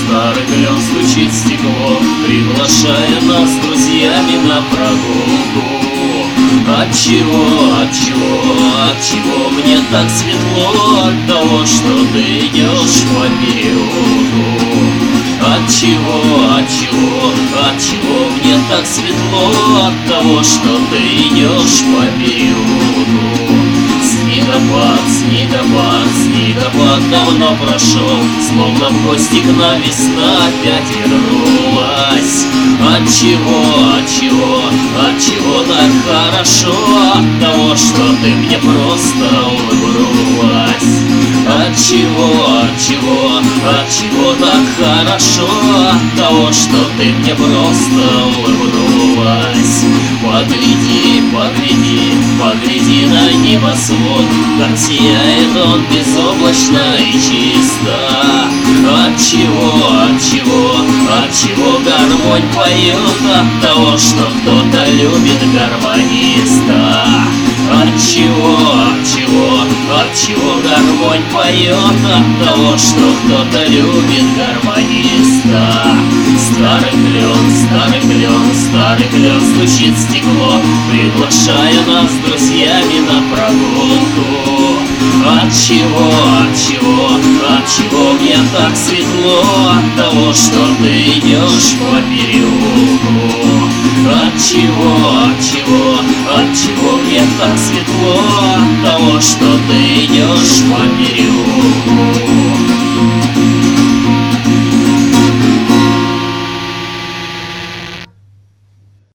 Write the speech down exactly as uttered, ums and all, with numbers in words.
Старый клен стучит в стекло, приглашая нас с друзьями на прогулку. Отчего, отчего, отчего мне так светло от того, что ты идешь по переулку? Отчего, отчего, отчего мне так светло от того, что ты идешь по переулку? Снегопад, снегопад, снегопад давно прошел, словно в гости к нам весна опять вернулась. Отчего, отчего, отчего так хорошо от того, что ты мне просто улыбнулась? Отчего, отчего, отчего так хорошо от того, что ты мне просто улыбнулась? Погляди, погляди, погляди на небосвод, как сияет он безоблачно и чисто. Отчего, отчего, отчего гармонь поет от того, что кто-то любит гармониста? Отчего, отчего, отчего гармонь поет от того, что кто-то любит гармониста? Старый клен, старый клен, старый клен стучит в стекло, приглашая нас с друзьями на прогулку. Отчего, отчего, отчего мне так светло от того, что ты идешь по переулку? Отчего, отчего, отчего мне так светло от того, что ты идешь по переулку?